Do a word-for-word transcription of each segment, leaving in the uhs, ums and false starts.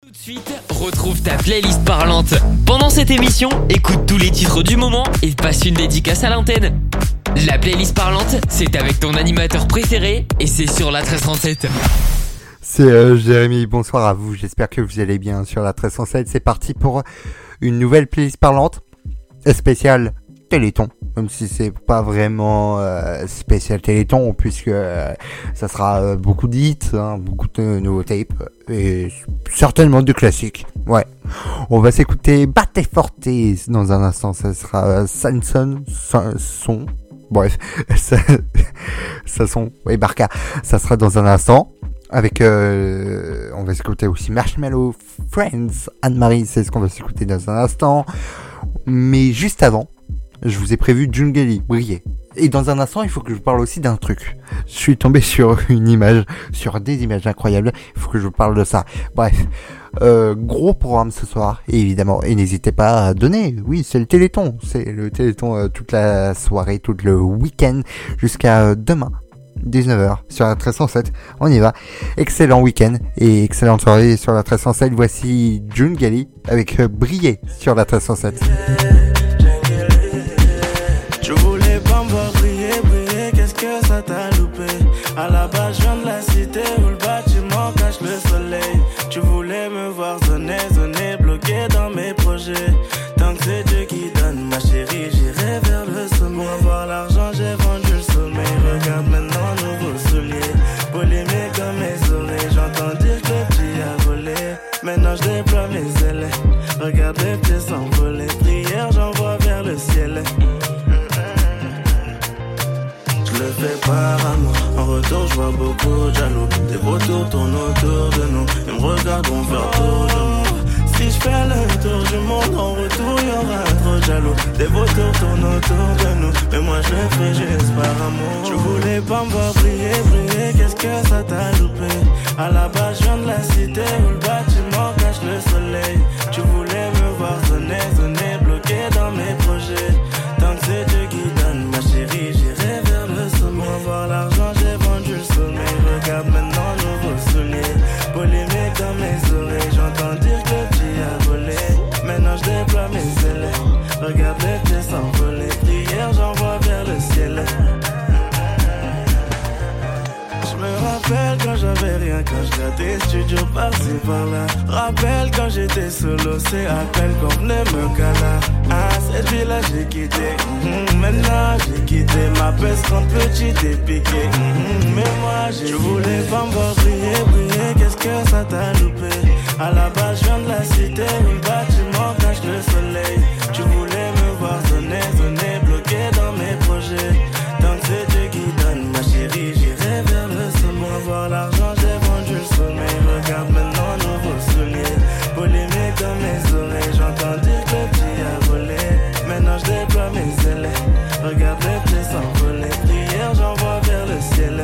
Tout de suite, retrouve ta playlist parlante. Pendant cette émission, écoute tous les titres du moment et passe une dédicace à l'antenne. La playlist parlante, c'est avec ton animateur préféré et c'est sur la treize trente-sept. C'est euh, Jérémy, bonsoir à vous, j'espère que vous allez bien sur la treize trente-sept. C'est parti pour une nouvelle playlist parlante spéciale Téléthon, même si c'est pas vraiment euh, spécial Téléthon, puisque euh, ça sera euh, beaucoup de hits, hein, beaucoup de nouveaux tapes, et certainement de classiques. Ouais, on va s'écouter Batte Forte dans un instant, ça sera euh, Sanson, son, bref, ça, ça son, ouais, Barca, ça sera dans un instant. Avec, euh, on va s'écouter aussi Marshmallow Friends, Anne-Marie, c'est ce qu'on va s'écouter dans un instant. Mais juste avant, je vous ai prévu Djungeli, briller. Et dans un instant, il faut que je vous parle aussi d'un truc. Je suis tombé sur une image, sur des images incroyables. Il faut que je vous parle de ça. Bref, euh, gros programme ce soir, évidemment. Et n'hésitez pas à donner. Oui, c'est le Téléthon. C'est le Téléthon euh, toute la soirée, tout le week-end, jusqu'à euh, demain. dix-neuf heures sur la treize cent sept, on y va. Excellent week-end et excellente soirée sur la treize cent sept. Voici Djungeli avec euh, Briller sur la treize cent sept. Je voulais pas me voir briller, briller, qu'est-ce que ça t'a loupé? À la base je viens de la cité où le bâtiment cache le soleil. Tu voulais me voir zoner, zoner, bloqué dans mes projets. Tant que c'est Dieu qui donne, ma chérie, j'irai vers le sommet. Pour avoir l'argent, j'ai vendu le sommeil. Regarde maintenant, nouveau soulier. Polémique dans mes oreilles, j'entends dire que le petit a volé. Maintenant je déploie mes ailes. Regarde les pieds s'envoler. Prière, j'envoie vers le ciel. Je le fais par amour, en retour je vois beaucoup de jaloux. Des vautours tournent autour de nous, ils me regardent, vont faire tour de nous. Si je fais le tour du monde, en retour y'aura trop de jaloux. Des vautours tournent autour de nous, mais moi je le fais juste par amour. Je voulais pas me voir briller, briller, qu'est-ce que ça t'a loupé? À la base je viens de la cité où le bâtiment cache le soleil. Tu voulais me voir zoner, zoner, bloqué dans mes projets. Tant que c'est Dieu qui donne, ma chérie, j'irai vers le sommet. Pour avoir l'argent, j'ai vendu le sommeil. Regarde maintenant, nouveau soulier. Polémique dans mes oreilles, j'entends dire que le petit a volé. Maintenant je déploie mes ailes. Regarde les pieds s'envoler. Prière, j'envoie vers le ciel. Je me rappelle quand j'avais rien, quand je grattais studio par-ci par-là. Rappelle quand j'étais solo, c'est à peine qu'on venait me caler. Ah, cette vie-là j'ai quitté, mmh, maintenant j'ai quitté ma peste quand petit et piqué, mmh, mais moi j'ai. Je voulais pas me voir briller, briller, qu'est-ce que ça t'a loupé? À la base je viens de la cité où le bâtiment cache le soleil. Tu voulais me voir zoner, zoner, bloqué dans mes projets. Tant que c'est Dieu qui donne, ma chérie, j'irai vers le sommet. Pour avoir l'argent, j'ai vendu le sommeil. Regarde maintenant, nouveau soulier. Polémique dans mes oreilles, j'entends dire que le petit a volé. Maintenant je déploie mes ailes. Regarde les pieds s'envoler. Prière, j'envoie vers le ciel.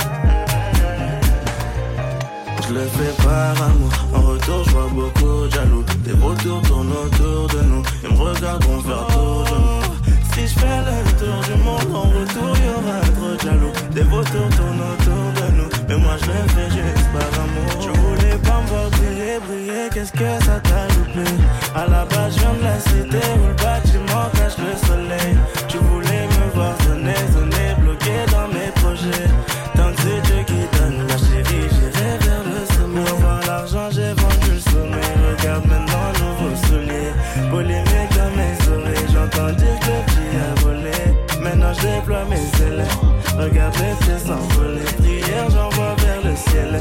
Je le fais par amour, en retour je vois beaucoup de jaloux. Des vautours tournent autour de nous, ils me regardent, vont faire tour de nous. Si je fais le tour du monde, en retour y'aura trop de jaloux. Des vautours tournent autour de nous, mais moi je le fais juste par amour. Tu voulais pas me voir briller, briller, qu'est-ce que ça t'a loupé? À la base je viens de la cité où le bâtiment cache le soleil. Tu voulais me voir zoner, zoner, bloqué dans mes projets. Tant que c'est Dieu qui donne, ma chérie, j'irai vers le sommet. Pour avoir l'argent, j'ai vendu le sommeil. Regarde maintenant, nouveau soulier. Polémique dans mes oreilles, j'entends dire que le petit a volé. Maintenant je déploie mes ailes. Regarde les pieds s'envoler. Prière, j'envoie vers le ciel.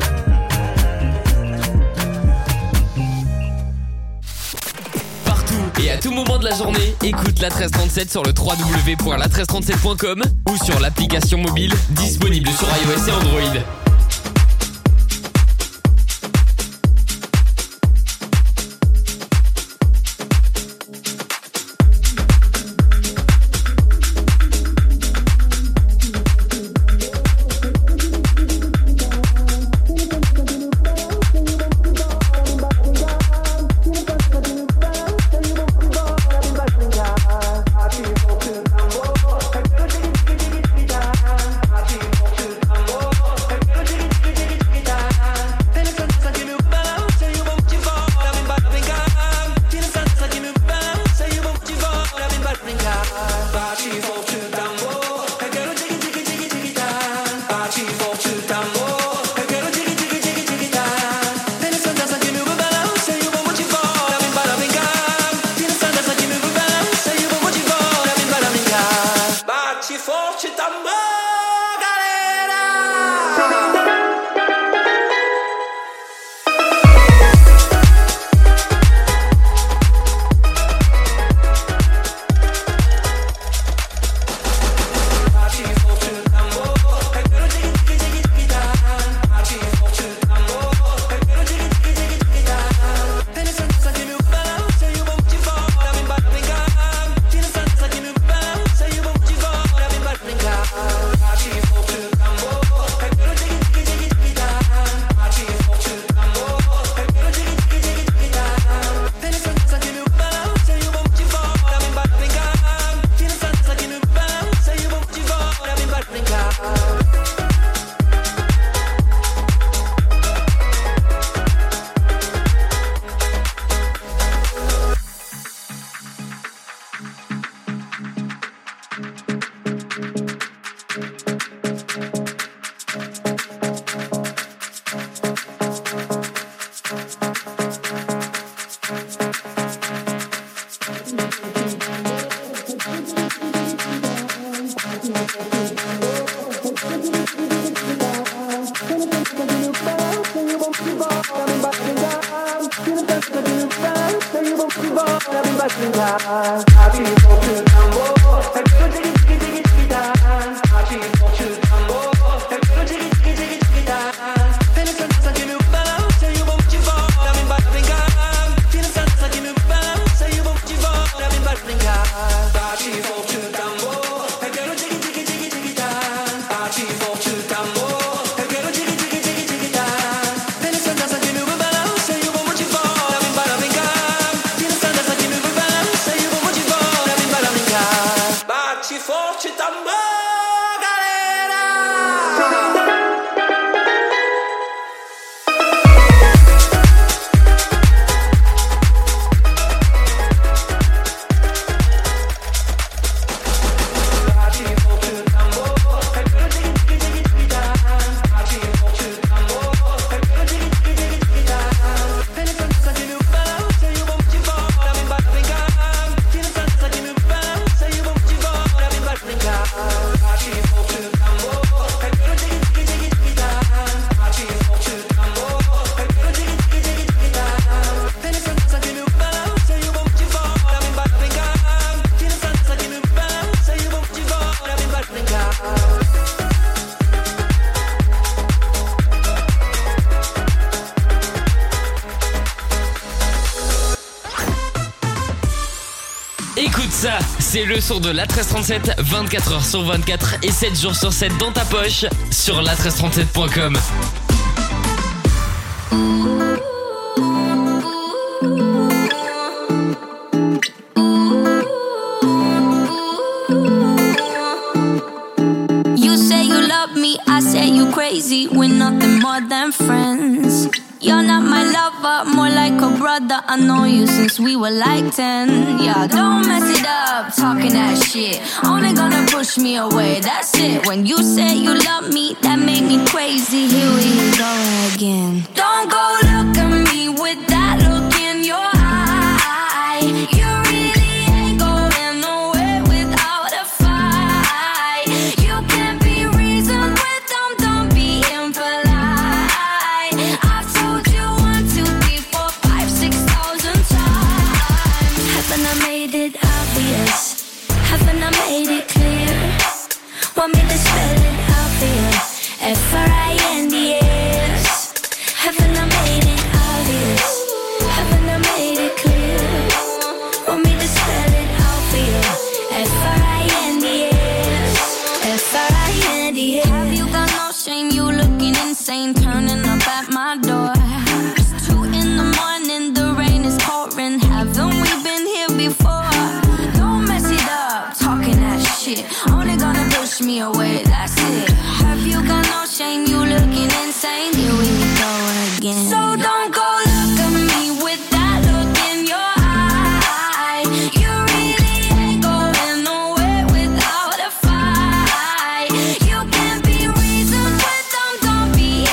Partout et à tout moment de la journée, écoute la treize trente-sept sur le w w w point la treize trente-sept point com ou sur l'application mobile disponible sur iOS et Android. We'll be right back. Écoute ça, c'est le son de l'A treize trente-sept, vingt-quatre heures sur vingt-quatre et sept jours sur sept dans ta poche sur l'A treize trente-sept point com. You say you love me, I say you crazy, we're nothing more than friends. You're not my lover, more like a brother. I know you since we were like ten. Yeah, don't mess it up, talking that shit. Only gonna push me away, that's it. When you say you love me, that made me crazy. Here we go again. Don't go look at me with that look in your eye. You really ain't going nowhere without a fight. You can't be reasoned with them, don't be impolite. I've told you one, two, three, four, five, six thousand times. Haven't I made it obvious? Haven't I made it clear? Want me to spell it out for you? F R I N D S. Haven't I made it obvious? Haven't I made it clear? Want me to spell it out for you? F R I N D S. F R I N D S. Have you got no shame? You looking insane, turning up at my door. It's two in the morning, the rain is pouring. Haven't we been here before? Don't mess it up, talking that shit. Only gonna push me away, that's it. Have you got no shame? You looking insane. Here we go again. So don't go look at me with that look in your eye. You really ain't going nowhere without a fight. You can't be reasoned with them, don't be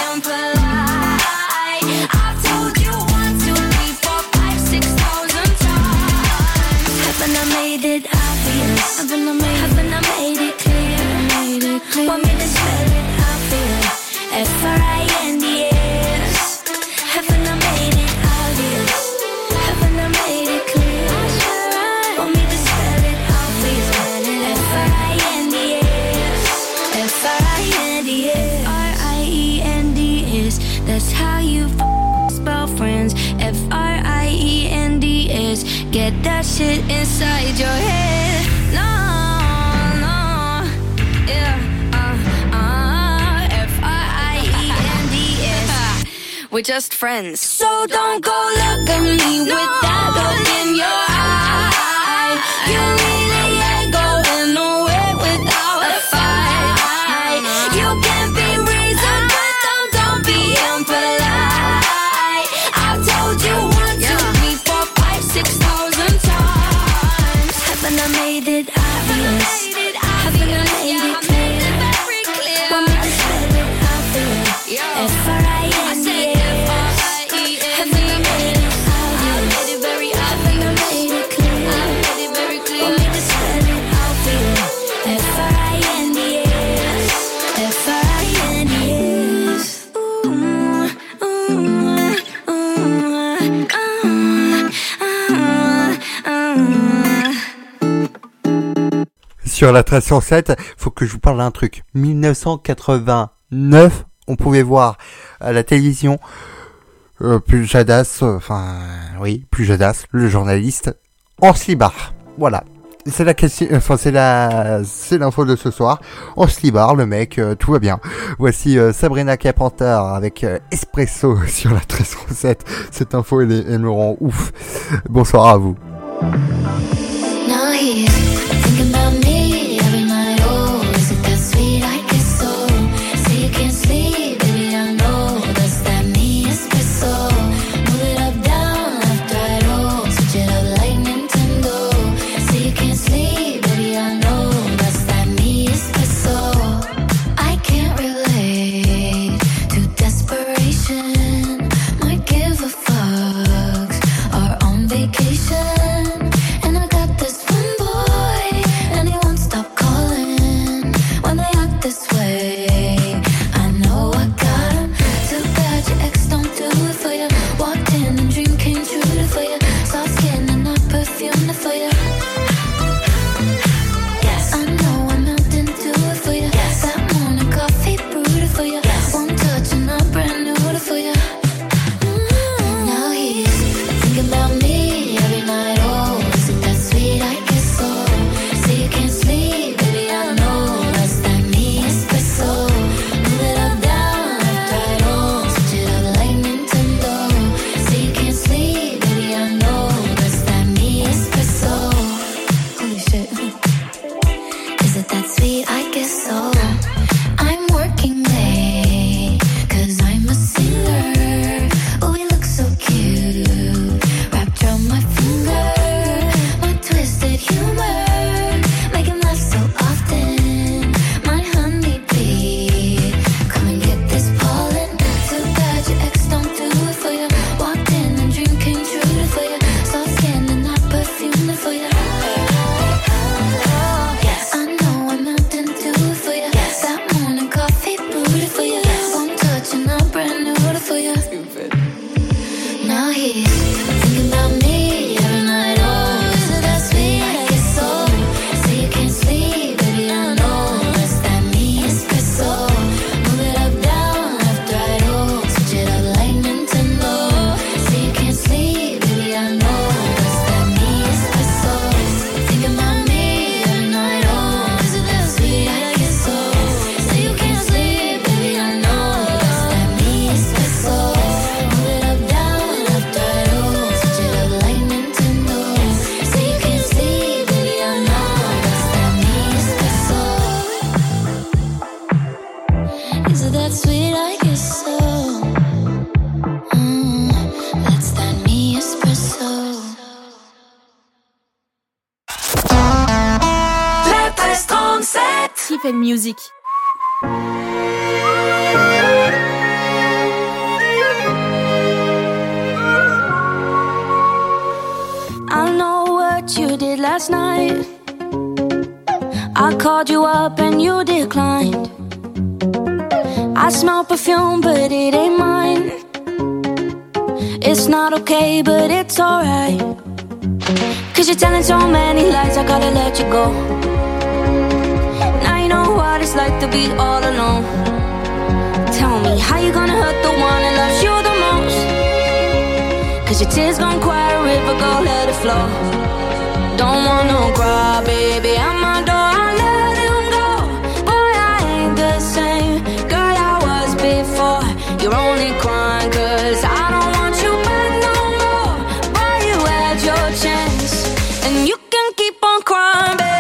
impolite. I've told you one, two, three, four, five, six thousand times. Haven't I made it obvious? Haven't I made, haven't I made it clear? Made it clear. Want me to spell it out for you? F R I N D S. Haven't I made it obvious? Haven't I made it clear? Want me to spell it out for you? F R I N D S. F R I N D S. R I E N D S. That's how you f- spell friends. F R I E N D S. Get that shit inside your head. No, no, yeah, uh, uh, F R I E N D S. We're just friends. So don't go look at me with that look in your eye. You really ain't going nowhere without a fight. You can't be reasoned with them, don't be impolite. I've told you one, two, three, four, five, six thousand times. Haven't I made it obvious? Haven't I made it clear? Want me to spell it out for you? F R I N D S. Haven't I made it obvious? Haven't I made it clear? Want me to spell it out for you? F R I N D S. F R I N D S. Ooh, ooh, ooh, ooh, ooh, ooh. sur la treize cent sept, faut que je vous parle d'un truc. dix-neuf cent quatre-vingt-neuf, on pouvait voir à la télévision euh, Pujadas, euh, enfin oui, Pujadas, le journaliste, en slibard. Voilà. C'est la question, enfin c'est la, c'est l'info de ce soir. En slibard, le mec, euh, tout va bien. Voici euh, Sabrina Carpenter avec euh, Espresso sur la treize cent sept. Cette info, elle, est, elle me rend ouf. Bonsoir à vous. Now he's thinking about me every night. Oh, is it that sweet? I guess so. Say you can't sleep, baby. I know that's that me espresso. Move it up, down, left, right. Oh, switch it up like Nintendo. Say you can't sleep, baby. I know that's that me espresso. I can't relate to desperation. Might give a fucks. Are on vacation. Music. I know what you did last night. I called you up and you declined. I smell perfume but it ain't mine. It's not okay but it's alright. Cause you're telling so many lies, I gotta let you go. What it's like to be all alone. Tell me, how you gonna hurt the one that loves you the most? Cause your tears gon' cry a river, go let it flow. Don't wanna cry, baby, at my door, I let him go. Boy, I ain't the same girl I was before. You're only crying cause I don't want you back no more. Boy, you had your chance and you can keep on crying, baby.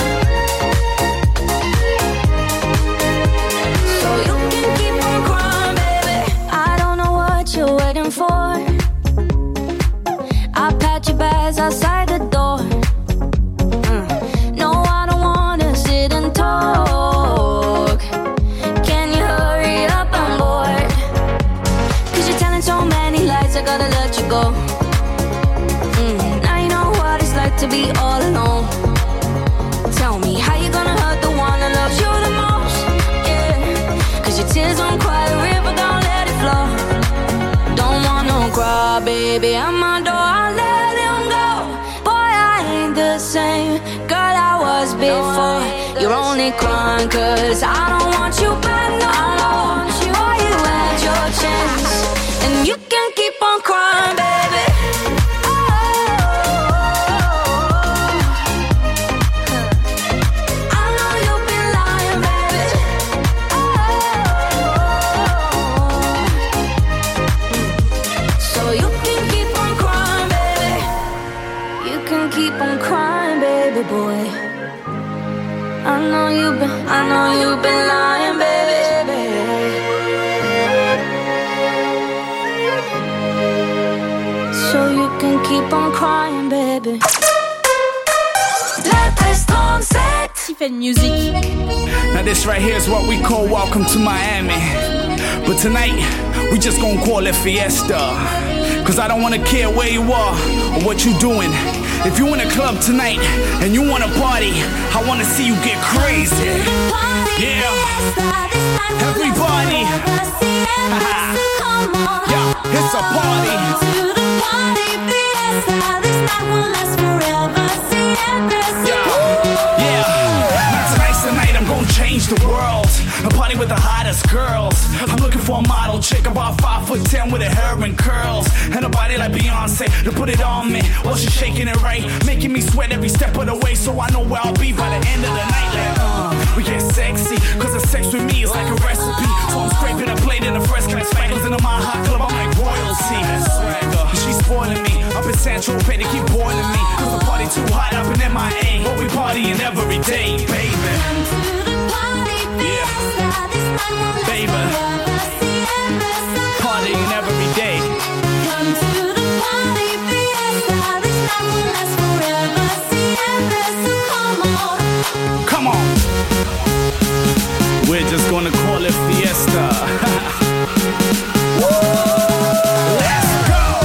So you can keep on crying. baby at my door, I let him go. Boy, I ain't the same girl I was before. You're only crying cause I don't want you back no more. Boy, you had your chance and you can keep on crying, baby. Boy, I know you've been, I know you've been lying, baby. So you can keep on crying, baby. La tres trente-sept, Tiffen Music. Now this right here is what we call Welcome to Miami. But tonight, we just gonna call it Fiesta. Cause I don't wanna care where you are or what you doing. If you in a club tonight and you wanna party, I wanna see you get crazy. Yeah, everybody. Yeah, it's a party. Yeah, yeah. Now tonight's the night I'm gonna change the world. A party with the hottest girls. I'm looking for a model chick about five foot ten with her hair and curls and a body like Beyonce to put it on me while she's shaking it right, making me sweat every step of the way. So I know where I'll be by the end of the night. Like, uh, we get sexy, cause the sex with me is like a recipe. So I'm scraping a plate in the fresh kind of spankles into my hot club. I'm like royalty. She's spoiling me up in Central Pay to keep boiling me. Cause the party too hot up in M I A, but we partying every day, baby. Yeah, baby, partying every day. Come to the party, Fiesta. This night will last forever. Siempre, so come on. Come on. We're just gonna call it Fiesta. Let's go.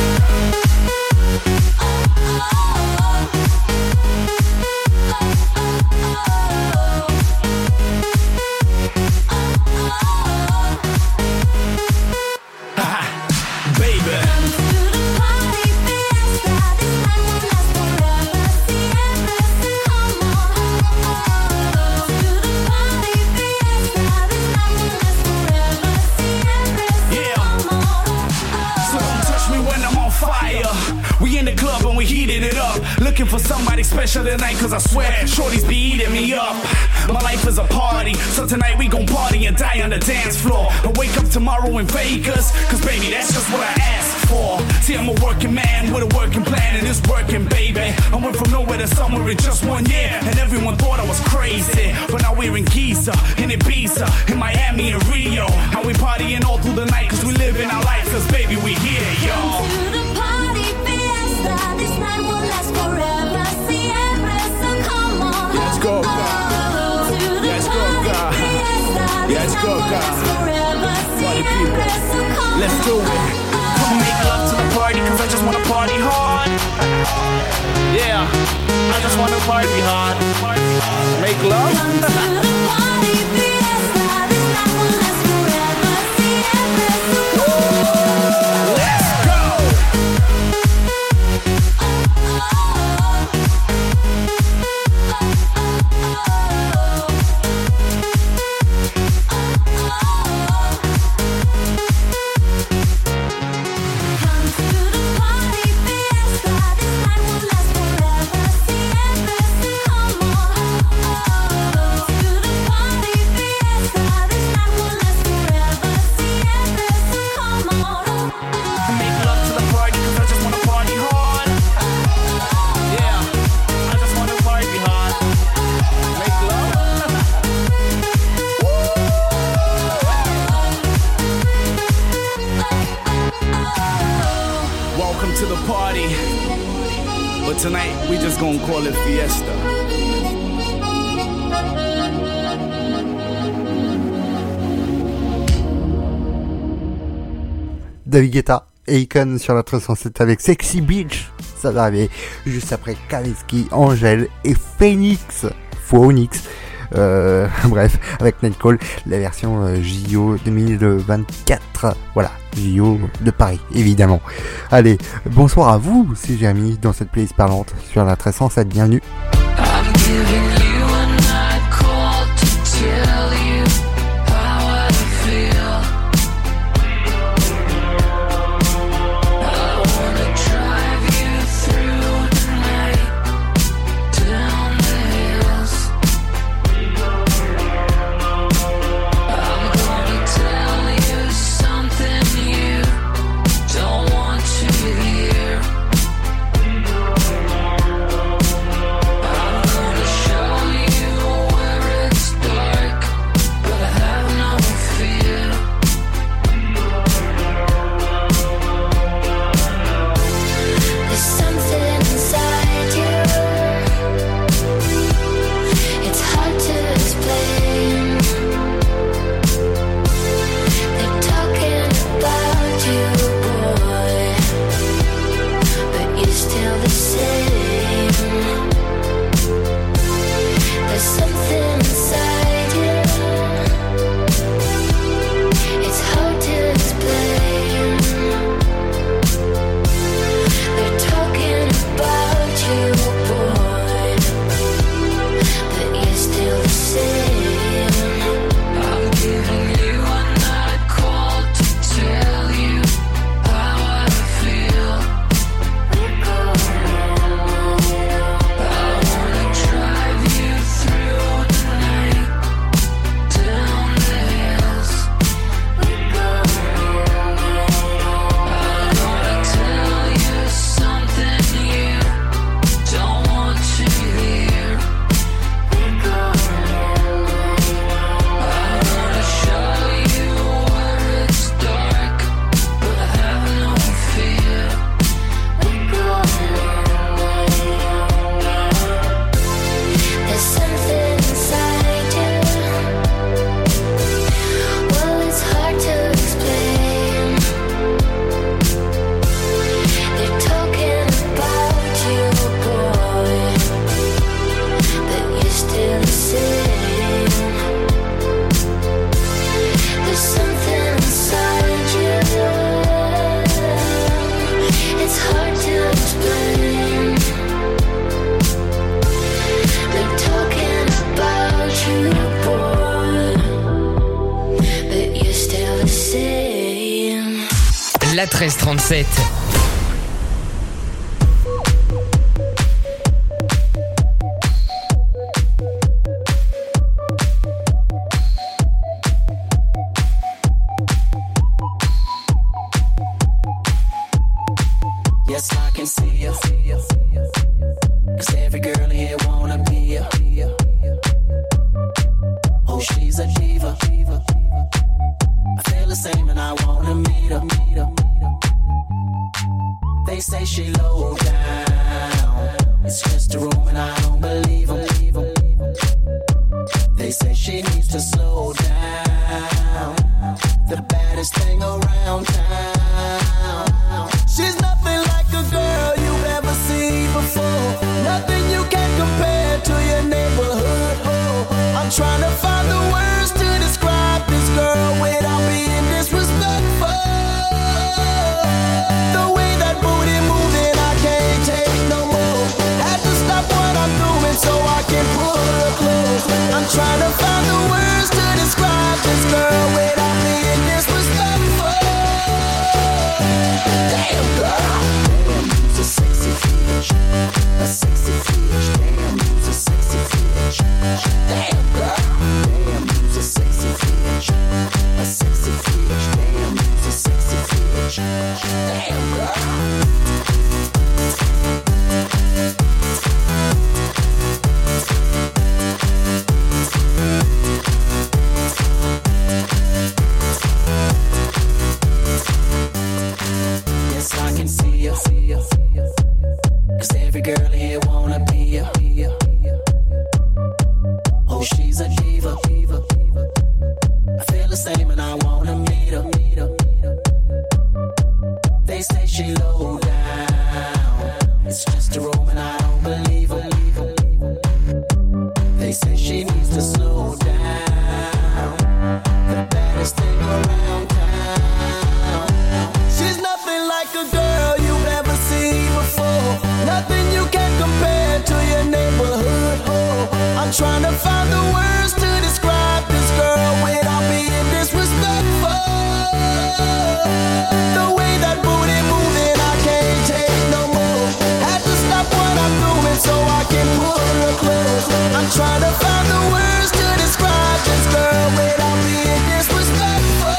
Looking for somebody special tonight, cause I swear shorties be eating me up. My life is a party, so tonight we gon' party and die on the dance floor. I wake up tomorrow in Vegas, cause baby that's just what I asked for. See, I'm a working man with a working plan and it's working, baby. I went from nowhere to somewhere in just one year, and everyone thought I was crazy. But now we're in Giza, in Ibiza, in Miami and Rio. And we partying all through the night, cause we living our life, cause baby we here, y'all. Come to the party, Fiesta. This night will last forever. Siempre, so come on. Let's go, God. Let's go, God. Let's go, God. Party people, let's do it. Come make love to the party, cause I just wanna party hard. Yeah, I just wanna party hard. Make love. Come to the party, Fiesta. This night will last forever. Siempre, so come on. Let's go. To the party, but tonight we just gonna call it Fiesta. David Guetta et Icon sur la trois cent sept avec Sexy Beach. Ça va arriver juste après Kaleski, Angèle et Phoenix. Phoenix. Euh, bref, avec Nightcall, la version euh, J O deux mille vingt-quatre. Voilà, J O de Paris, évidemment. Allez, bonsoir à vous, c'est Jérémy dans cette playlist parlante sur la treize cent sept. Bienvenue. La treize trente-sept. Yes, I can see you. Cause every girl here wanna be ya. Oh, she's a diva. I feel the same and I wanna meet her. They say she low down. It's just a room and I don't believe them. They say she needs to slow down. The baddest thing around town. She's nothing like a girl you've ever seen before. Nothing you can compare to your neighborhood. I'm trying to find the words to describe this girl without being disrespectful. The way that booty moving, I can't take no more. Had to stop what I'm doing so I can pull her close. I'm trying to find the words to describe this girl without being disrespectful. Damn girl, damn, you's a sexy bitch, a sexy bitch. Damn, you's a sexy bitch. Damn girl, damn, you's a sexy bitch, a sexy bitch. Damn, you's a sexy bitch. Damn girl. Yes, I can see you. Cause every girl here wanna be ya. Oh, she says she needs to slow down. The baddest thing around town. She's nothing like a girl you've ever seen before. Nothing you can compare to your neighborhood. Oh, I'm trying to find the words to describe this girl without being disrespectful. The way that booty moving, I can't take no more. Had to stop what I'm doing so I can pull her close. I'm trying to find the words to describe this girl without being disrespectful.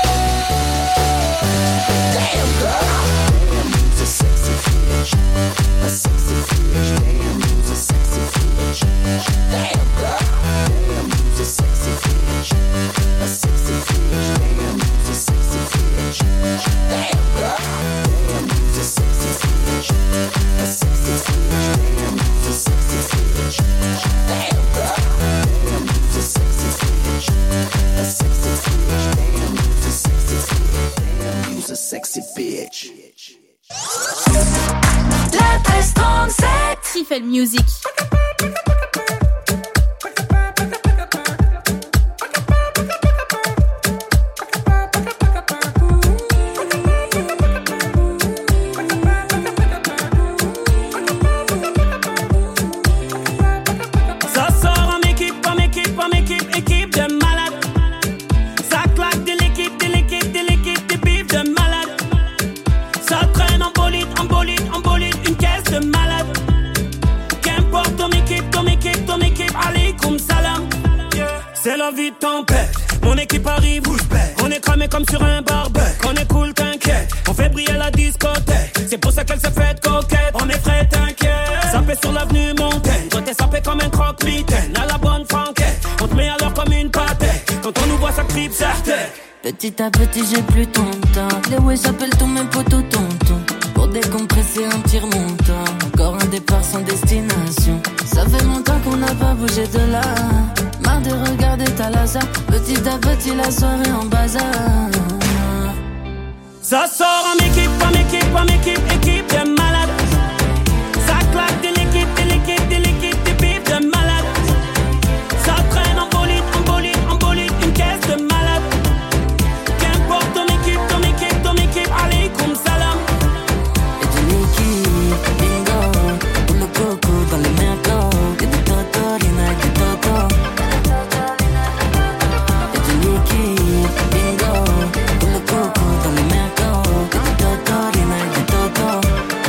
Damn girl, damn, you's a sexy bitch, a sexy bitch. Damn, you's a sexy bitch. Damn girl, damn, you's a sexy bitch, a sexy bitch. Damn, you's a sexy bitch. Damn girl, damn, you's a sexy bitch, a sexy bitch. Damn, you's a sexy bitch. Damn girl, damn, you's a sexy bitch, a sexy bitch. Damn, you's a sexy bitch. Damn, you's a sexy bitch. La treize trente-sept Tiffen Music. Ça sort en équipe, en équipe, en équipe, équipe de malades. Ça claque de l'équipe, de l'équipe, de l'équipe, des bifs de malades. Ça traîne en bolide, en bolide, en bolide, une caisse de malades. Qu'importe ton équipe, ton équipe, ton équipe, alaikum salam. C'est la vie de tempête, mon équipe arrive, bouge bête. On est cramé comme sur un barbecue. On est cool, t'inquiète, on fait briller la discothèque. C'est pour ça qu'elle se fait coquette, on est frais, t'inquiète. Sapé sur l'avenue Montaigne, toi t'es sapé comme un croque-mitaine. À la bonne franquette, on te met à l'heure comme une pâtée. Quand on nous voit ça cripe certaine. Petit à petit j'ai plus ton temps. Les ouais j'appelle tous mes potos tonton. Pour décompresser un petit remontant. Encore un départ sans destination. Ça fait longtemps qu'on n'a pas bougé de là. Marre de regarder ta laza. Petit à petit la soirée en bazar. Ça sort en équipe, en équipe, en équipe, équipe de malades. Ça claque de l'équipe, de l'équipe, de l'équipe, des bifs de malades. Ça traîne en bolide, en bolide, en bolide, une caisse de malades. Qu'importe ton équipe, ton équipe, ton équipe, alaikum salam. Et de l'équipe, bingo. Pour le coco dans les mercos. Et des totorina, et des totos. Et de l'équipe, bingo. Pour le coco dans les mercos. Et des totorina, et des totos.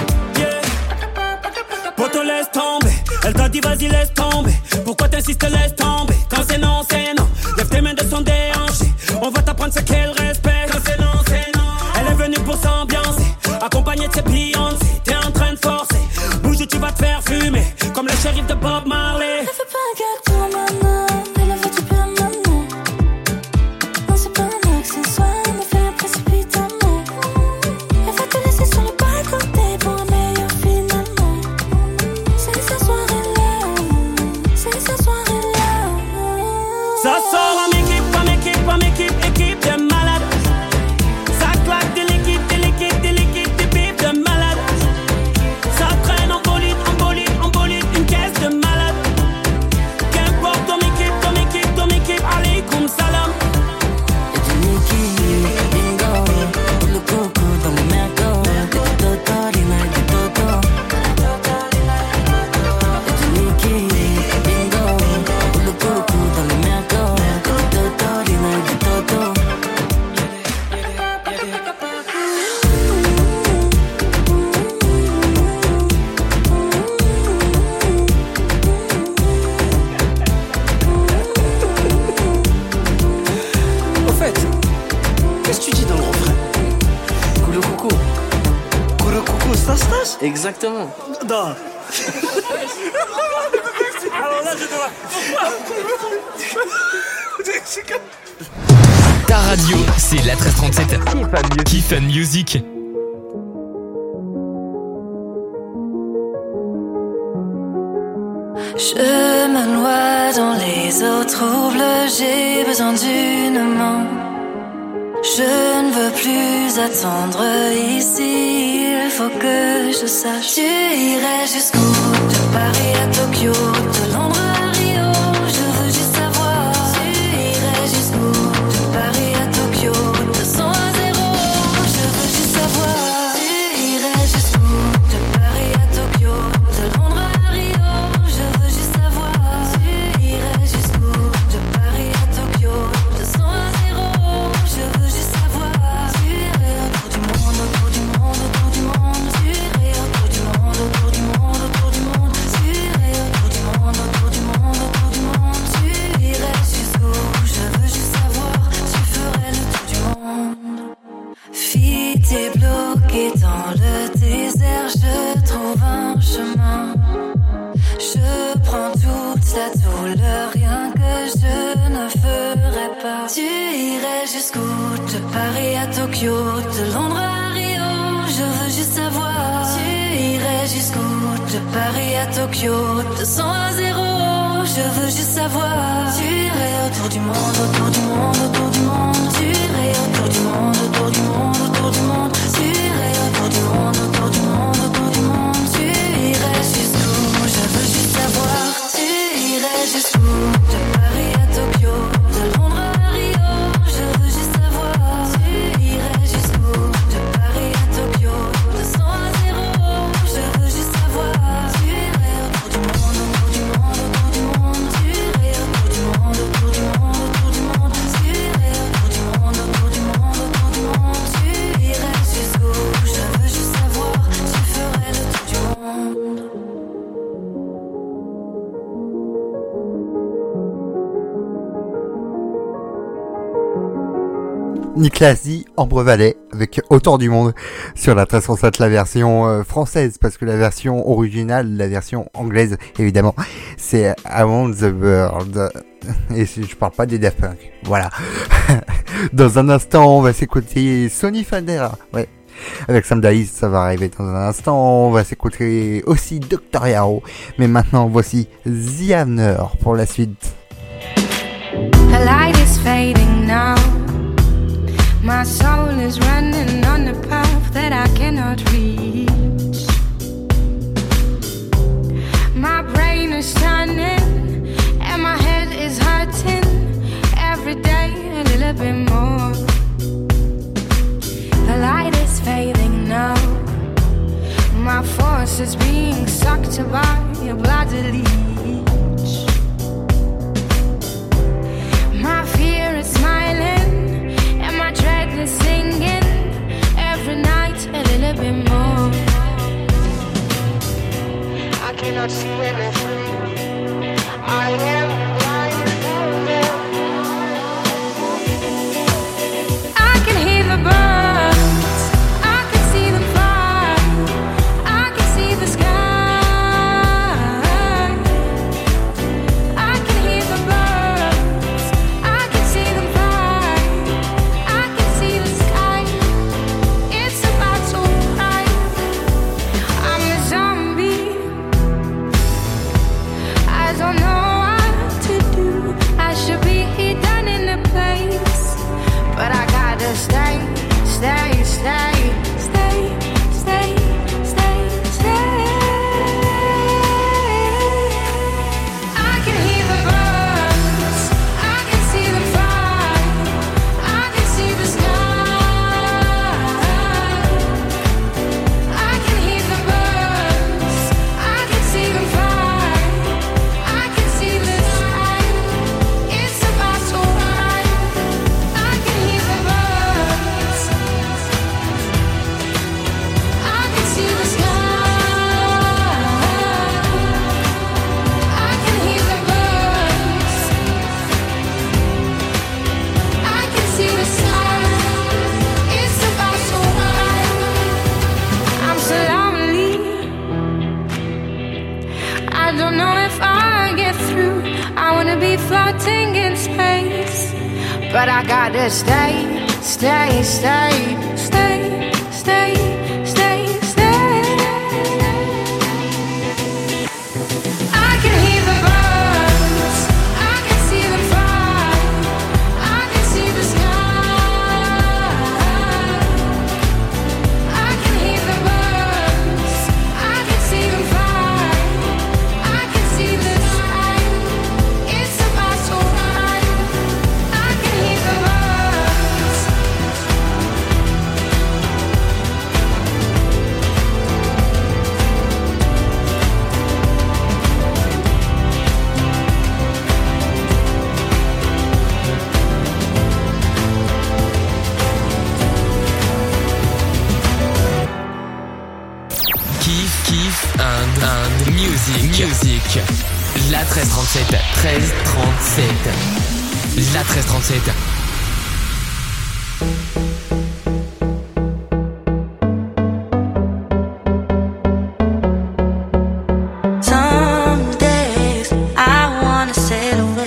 Yeah. Poto laisse tomber, elle t'a dit vas-y laisse tomber. Pourquoi t'insistes, laisse tomber. Quand c'est non, c'est non. Lève tes mains de son déhanché. On va t'apprendre ce qu'elle respecte. Quand c'est non, c'est non. Elle est venue pour s'ambiancer, accompagnée de ses Beyoncé. T'es en train de forcer, bouge ou tu vas te faire fumer. Comme le shérif de Bob Marley. Elle fait pas un gag pour maman. Elle a fait du bien maman. Non c'est pas un accessoire. Elle fait un précipitamment. Elle va te laisser sur le bas-côté pour un meilleur finalement. C'est sa soirée là. C'est sa soirée là. Ça sort en équipe, en équipe, en équipe, équipe de malades. Ça claque de l'équipe, de l'équipe, de l'équipe, des bifs de malades. Ça traîne en bolide, en bolide, en bolide, une caisse de malades. Qu'importe ton équipe, ton équipe, ton équipe, alaikum salam. Et de l'équipe, bingo. Pour le coco dans les mercos. Et des totorina, et des totos. Et de l'équipe, bingo. Pour le coco dans les mercos. Et des totorina, et des totos. Au fait, qu'est-ce que tu dis dans le refrain? Coule coucou. Coule coucou, stas stas? Exactement. Non. Alors là, je dois. Ta radio, c'est la treize trente-sept. Tiffen Music. Je me noie dans les eaux troubles, j'ai besoin d'une main. Je ne veux plus attendre ici, il faut que je sache. Tu irais jusqu'où? De Paris à Tokyo, de Londres à Rio, je veux a rien que je ne ferais pas. Tu irais jusqu'où? De Paris à Tokyo, de Londres à Rio, je veux juste savoir. Tu irais jusqu'où? De Paris à Tokyo, de cent à zéro, je veux juste savoir. Tu irais autour du monde, autour du monde, autour du monde. Tu irais autour du monde, autour du monde, autour du monde. Tu irais autour du monde, autour du monde, autour du monde. Tu irais jusqu'où? Je veux juste savoir. Tu irais jusqu'où? De Paris à Tokyo, de Londres à Rio, je veux juste savoir. Tu irais jusqu'où? De Paris à Tokyo, de cent à zéro, je veux juste savoir. Tu irais autour du monde, autour du monde, autour du monde. Tu irais autour du monde, autour du monde, autour du monde. Tu irais autour du monde, autour du monde, autour du monde. Tu irais jusqu'où? Je veux juste savoir. Tu ferais le tour du monde. Nicolas dit Ambre Valley avec Autour du monde sur la treize cent sept, la version euh, française, parce que la version originale, la version anglaise évidemment, c'est Around the World. Et je parle pas des Daft Punk. Voilà. Dans un instant, on va s'écouter Sony Fandera. Ouais. Avec Sam Davis, ça va arriver dans un instant. On va s'écouter aussi Doctor Yaro. Mais maintenant, voici The Havner pour la suite. The light is fading now. My soul is running on the path that I cannot reach. My brain is turning and my head is hurting. Every day a little bit more. The light is fading now. My force is being sucked by a bloody leech. My fear is smiling and my dread is singing. Every night a little bit more. I cannot see anything. I am blind. I can hear the birds. I can see them fly. I can see the sky. I can hear the birds. I can see them fly. I can see the sky. It's about to rise. I'm a zombie. I don't know what to do. I should be hidden in a place, but I gotta stay, stay, stay, stay, stay, stay, stay. I can hear the birds. I can see them fly. I can see the sky. I can hear the birds. I can see them fly. I can see the sky. It's about to rise. I can hear the birds. I can see the sky. I can hear the birds. I can see the sky. It's about to rise. I'm so lonely. I don't know if I get through. I wanna be floating in space, but I gotta stay, stay, stay, stay, stay, stay, stay. I can hear the birds. I can see them fly. I can see the sky. I can hear the birds. I can see them fly. I can see the sky. It's about to rise. I can hear the birds. Kiff, kiff, and, and music. Music. La treize trente-sept. treize trente-sept. La treize trente-sept. Some days I wanna sail away.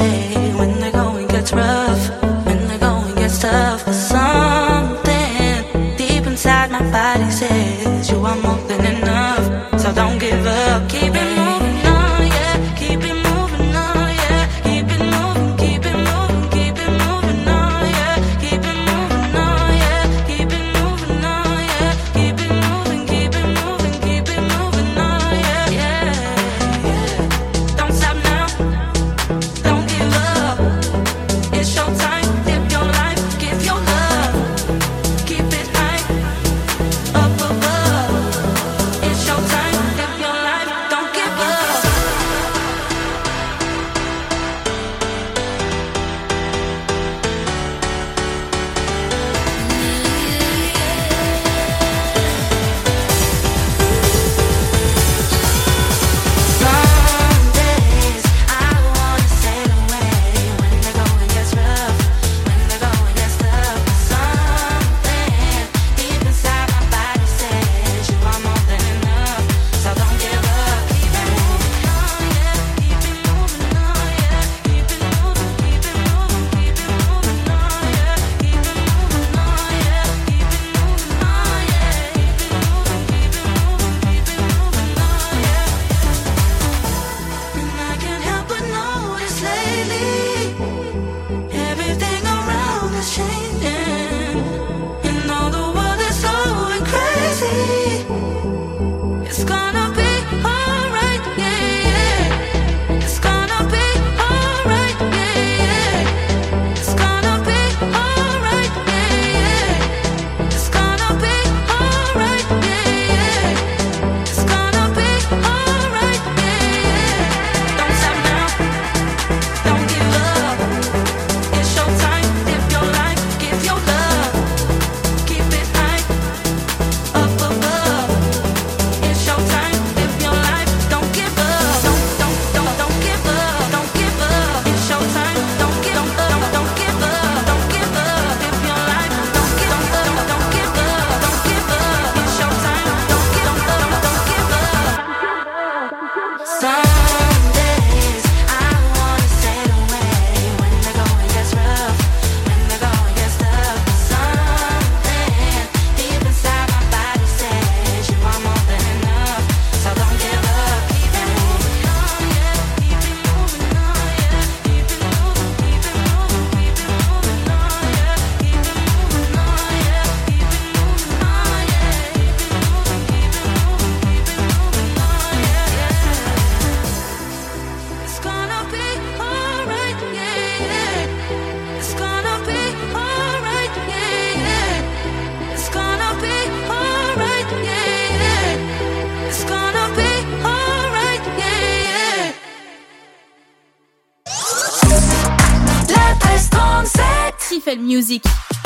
Tiffen Music.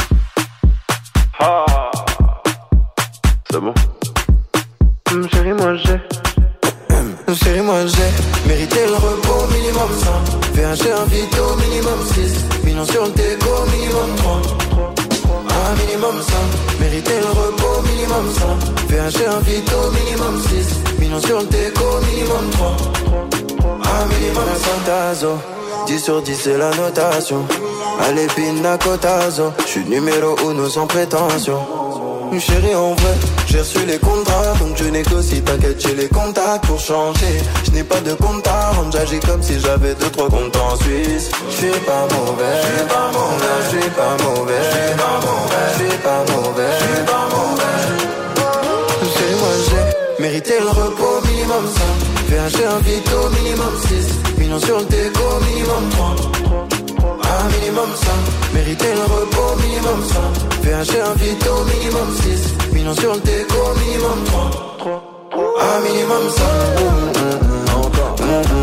Ah, c'est bon. Hum, chérie, moi j'ai. Hum, chérie, moi j'ai mérité le repos minimum cinq. V un G un Vito minimum six. Millions sur le déco minimum trois. Un minimum cinq. Mérité le repos minimum cinq. V un G un Vito minimum six. Millions sur le déco minimum trois. Un minimum cinq tazo. dix sur dix c'est la notation. Allez pina cotazo. J'suis numéro uno sans prétention. Chérie en vrai, j'ai reçu les contrats. Donc je négocie, t'inquiète j'ai les contacts pour changer. Je n'ai pas de compte à rendre, j'agis comme si j'avais deux trois comptes en Suisse. Je suis pas mauvais, je suis pas mauvais, je suis pas mauvais, je suis pas mauvais, je suis pas mauvais, je suis pas mauvais. Chérie moi j'ai mérité le repos minimum cinq. V un G un Vito minimum six. Millions sur le déco minimum trois. Un minimum cinq, mérité le repos minimum cinq. V un G un Vito minimum six. Millions sur le déco minimum trois. Un minimum cinq. Encore.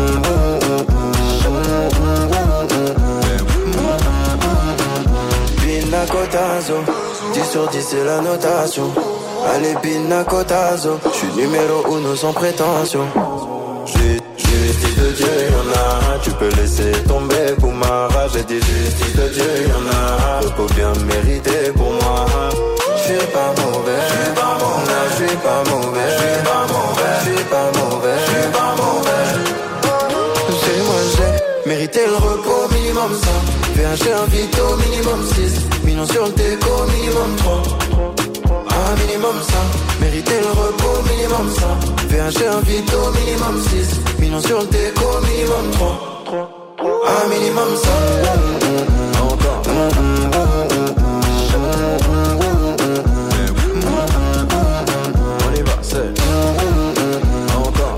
Pina cotazo. dix sur dix c'est la notation. Allez pina cotazo. J'suis numéro uno sans prétention. Justice de Dieu, y'en a un, tu peux laisser tomber pour ma rage. J'ai dit justice de Dieu, y'en a un, repos bien mérité pour moi. J'suis pas mauvais, j'suis pas mauvais, j'suis pas mauvais, j'suis pas mauvais, j'suis pas mauvais, j'suis pas mauvais. Chérie moi j'ai mérité le repos minimum cinq. V un G un Vito minimum six. Millions sur le déco minimum trois. Un minimum cinq, mérité le repos minimum cinq. V un G un Vito minimum six. Millions sur le déco minimum trois. Un minimum cinq. Encore. On y va, c'est encore.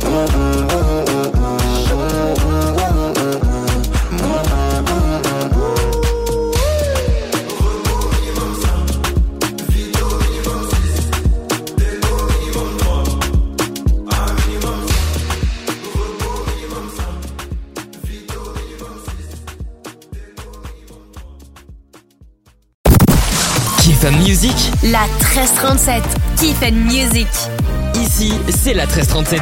Tiffen Music, La treize trente-sept. Tiffen Music. ici c'est la treize trente-sept.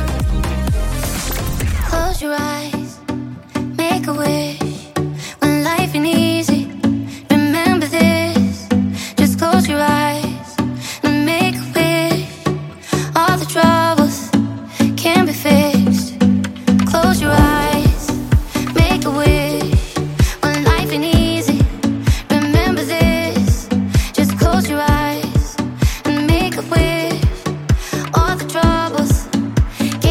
Close your eyes, make a wish. When life ain't easy, remember this. Just close your eyes and make a wish. All the troubles can be fixed. Close your eyes, make a wish. When life ain't easy, remember this. Just close your eyes and make a wish. All the troubles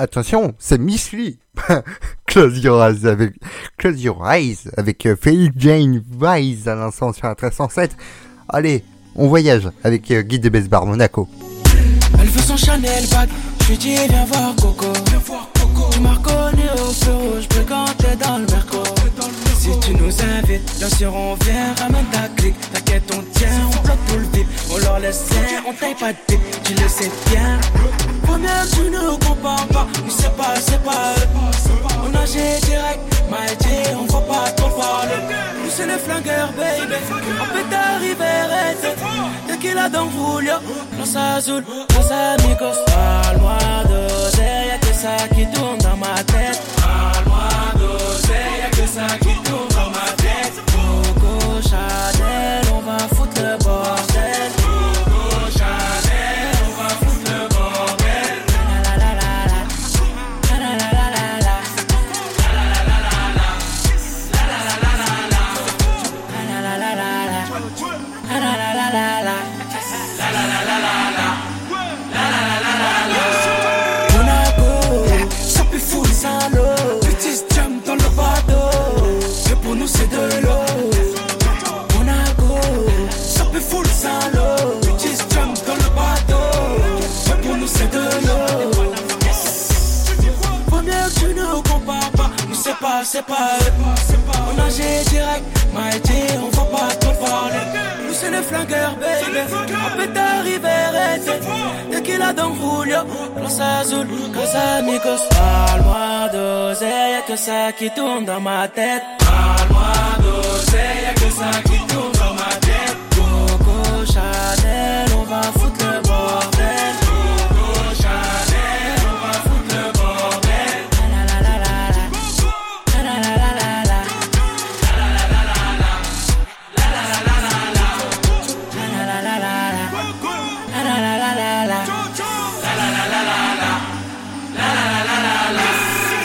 attention, c'est Miss Lee. Close Your Eyes avec, Close Your Eyes avec euh, Felix Jane Wise à l'instant sur un treize cent sept. Allez, on voyage avec euh, Guy de Besbar Monaco. Elle veut son Chanel bag, je lui dis viens voir Coco. Tu m'as reconnu au feu rouge, plus quand t'es dans le Merco. Si tu nous invites, bien sûr on vient, ramène ta clique. T'inquiète on tient, on bloque tout le vip. On leur laisse rien, on taille pas de pipe, tu le sais bien. Faut bien que tu ne compares pas, nous c'est pas, c'est pas eux. On a G direct, Maïti, on va pas trop parler. Nous c'est les flingueurs baby, on peut t'arriver arrêter. Tequila dans Julio, Los Azul, Los Amigos. Parle-moi d'oseille, y'a que ça qui tourne dans ma tête. Parle-moi d'oseille, y'a que ça qui tourne dans ma tête. Coco Chanel, on va foutre le bordel. Coco Chanel, on va foutre le bordel. La la la la la, la la la la la la, la la la la la, la la la la la, la la la la la, la la la la la, la la la la la, la la la la la. Monaco, ça peut foutre sans l'eau. Petit jam dans le bateau, et pour nous c'est de l'eau. Monaco, ça peut foutre sans l'eau. Petit jam dans le bateau, et pour nous c'est de l'eau. Faut bien que tu ne compares pas, nous c'est pas, c'est pas eux. On a G direct, Maïti, on va pas trop parler. Nous c'est les flingueurs baby, on peut t'arriver arrêter. Tequila dans Julio, Los Azul, Los Amigos. Parle-moi d'oseille, y'a que ça qui tourne dans ma tête. Parle-moi d'oseille, y'a que ça qui tourne dans ma tête. Coco Chanel, on va foutre le bordel. Coco Chanel, on va foutre le bordel. La la la la la, la la la la la, la la la la la, la la la la la, la la la la la, la la la la la, la la la la la, la la la la la.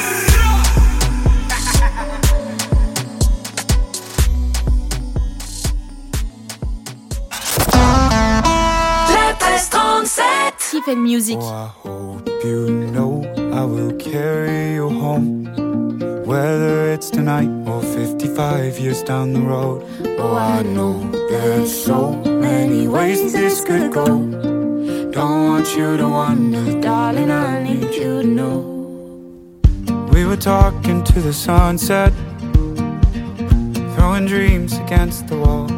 Tiffen Music. Oh, I hope you know I will carry you home, whether it's tonight or fifty-five years down the road. Oh, I know there's so many ways this could go. Don't want you to wonder, darling, I need you to know. We were talking to the sunset, throwing dreams against the wall.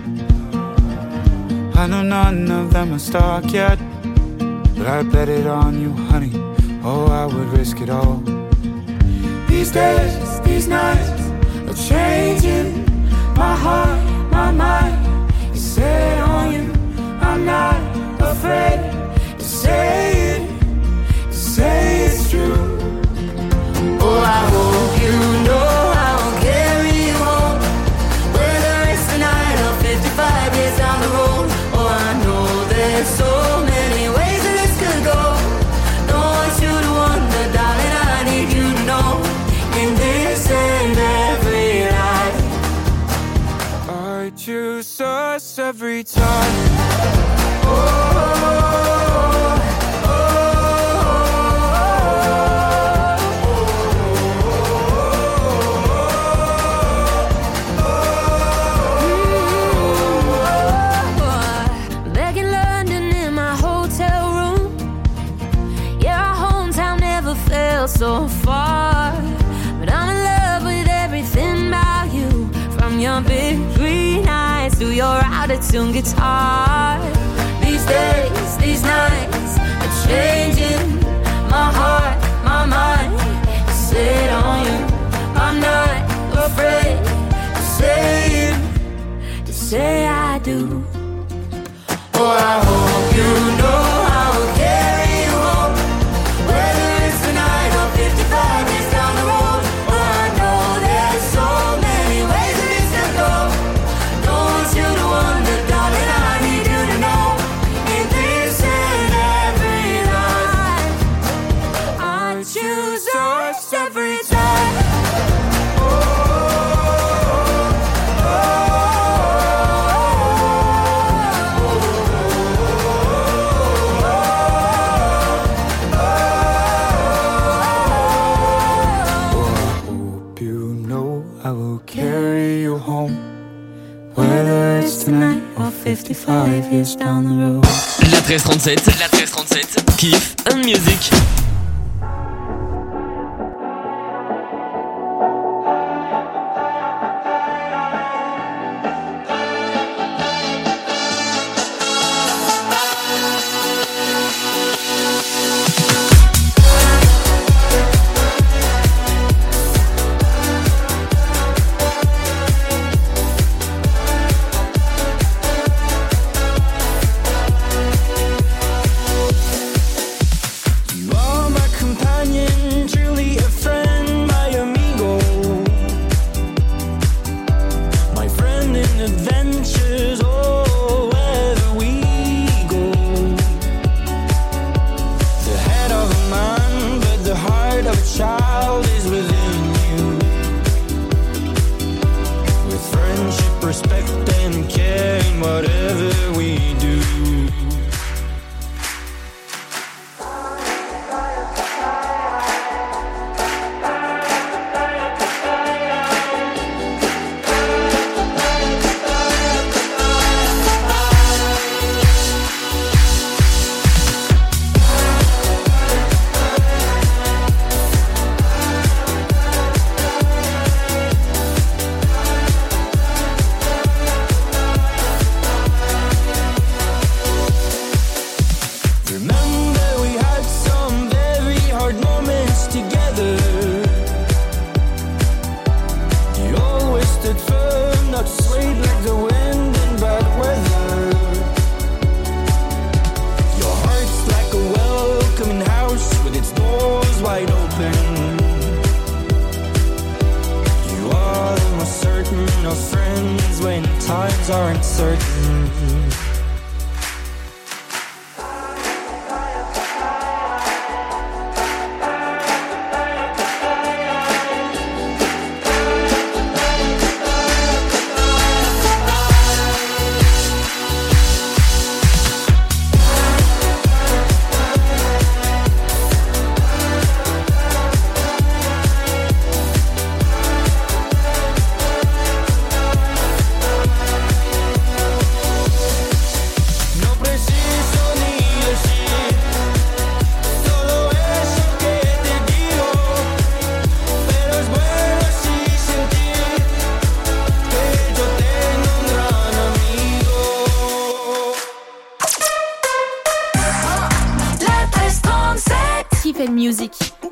I know none of them are stuck yet, but I bet it on you, honey. Oh, I would risk it all. These days, these nights are changing my heart, my mind is set on you. I'm not afraid to say it, to say it's true. Oh, I hope you know I will carry you home, whether it's tonight or fifty-five years down the road. Oh, I know there's so many ways that this could go. Don't want you to wonder, darling, I need you to know. In this and every life, I choose us every time. Oh, oh, oh, oh. Back in London in my hotel room, yeah, our hometown never felt so far. But I'm in love with everything about you, from your big green eyes to your out-of-tune guitar. These days, these nights are changing my heart, my mind is set on you. I'm not afraid to say it, to say I do. Oh, I hope you know I will carry you home, whether it's tonight or fifty-five years down the road. Oh, I know there's so many ways that this could go. Don't want you to wonder, darling, I need you to know. In this sixty-five years down the road. La treize trente-sept, la treize trente-sept, Kiff and Music. Music.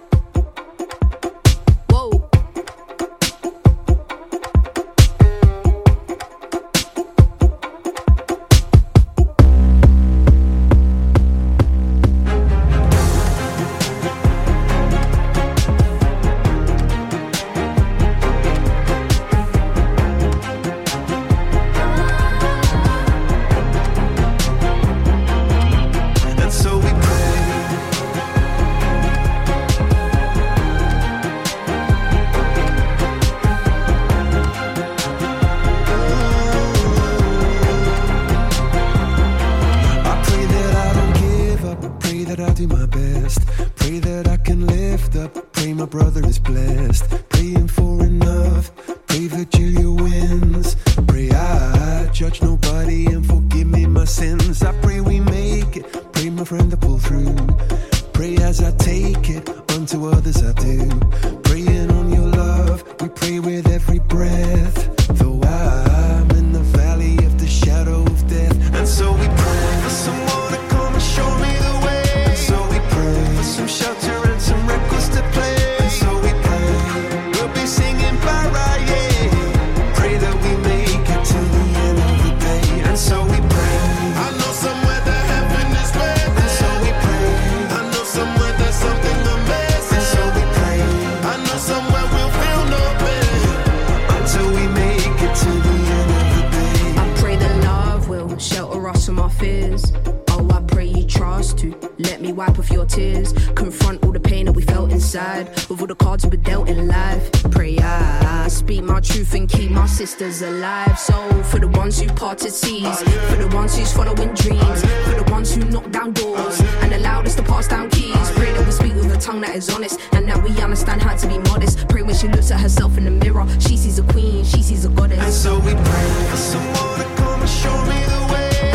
Alive, so for the ones who parted seas, for the ones who's following dreams, for the ones who knock down doors and allowed us to pass down keys. Pray that we speak with a tongue that is honest and that we understand how to be modest. Pray when she looks at herself in the mirror, she sees a queen, she sees a goddess. And so we pray for someone to come and show me the way.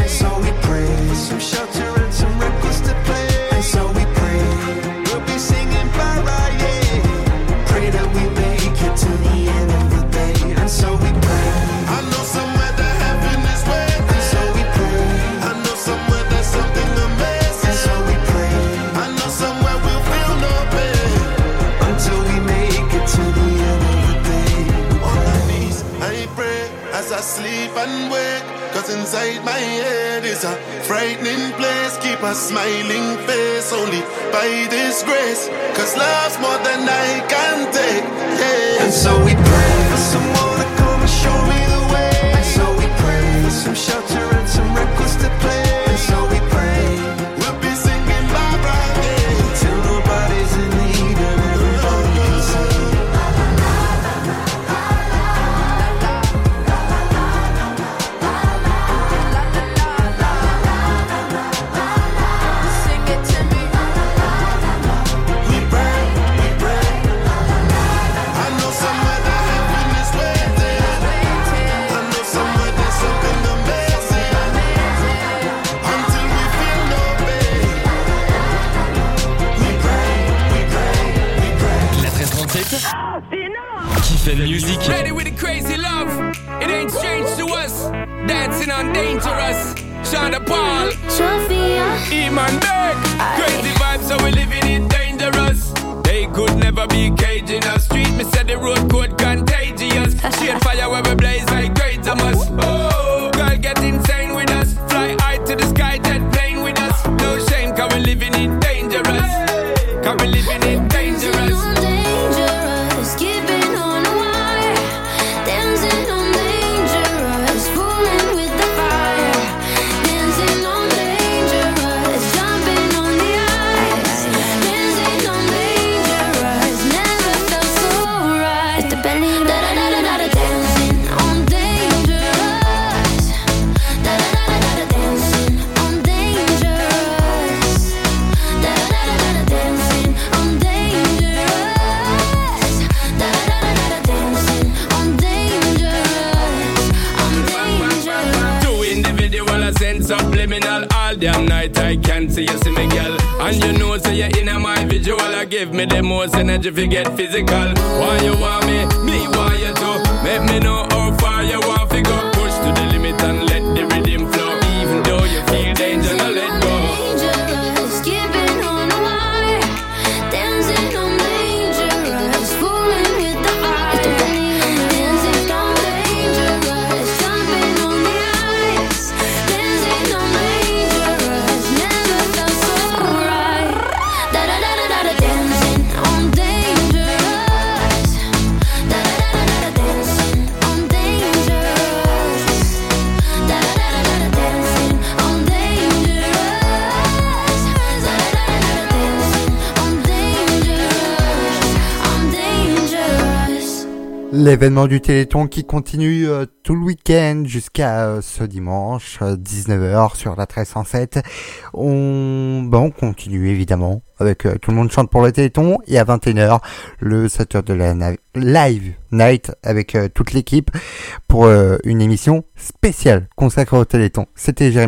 inside my head is a frightening place. Keep a smiling face only by this grace. Cause love's more than I can take. Yeah. And so we pray for someone to come and show me the way. And so we pray for some shelter and some records to play. And so we pray we'll be singing Barbara Day till nobody's in need and everybody can sing. Sing it to me. We pray, we pray. I know somewhere that heaven is waiting. I know somewhere there's something amazing. Until we feel no pain. We pray, we pray, we pray. La treize trente-sept Kiffen Music. Ready with the crazy love. It ain't strange to us. Dancing on Dangerous. Shonda Paul. Sophia. Eman Beck. Crazy vibes, so we living it dangerous. They could never be caging us. Street, me said the road code contagious. Shade fire where we blaze like great Thomas. Oh, girl get insane with us. Fly high to the sky, jet plane with us. No shame, cause we living it dangerous. Cause we living it dangerous. Dangerous, keeping on a wire, dancing on dangerous, fooling with the fire, dancing on dangerous, jumping on the ice, dancing on dangerous, never felt so right. It's the belly da da da da da da, dancing on dangerous, da da da da da, dancing on dangerous, da da da da da, dancing on dangerous. Two individual, I send subliminal. All damn night I can't see you see me, girl. And you know, say you're in my visual. I give me the most energy if you get physical. Why you want me? Me want you to. Make me know how far you want to go. Push to the limit and let the rhythm flow. Even though you feel danger, now let go. Dangerous, keeping on a wire, dancing on dangerous, fooling with the fire, dancing on dangerous, jumping on the ice, dancing on dangerous, never felt so right. Da da da da da da, dancing on dangerous, da da da da da, dancing on dangerous, da da da da da, dancing on dangerous, da da da da da, dancing on dangerous, on dangerous. L'événement du Téléthon qui continue euh, tout le week-end jusqu'à euh, ce dimanche, euh, dix-neuf heures sur la treize cent sept. On, ben, on continue évidemment avec euh, Tout le monde chante pour le Téléthon et à vingt et une heures le sept heures de la na- live night avec euh, toute l'équipe pour euh, une émission spéciale consacrée au Téléthon. C'était Jérémy.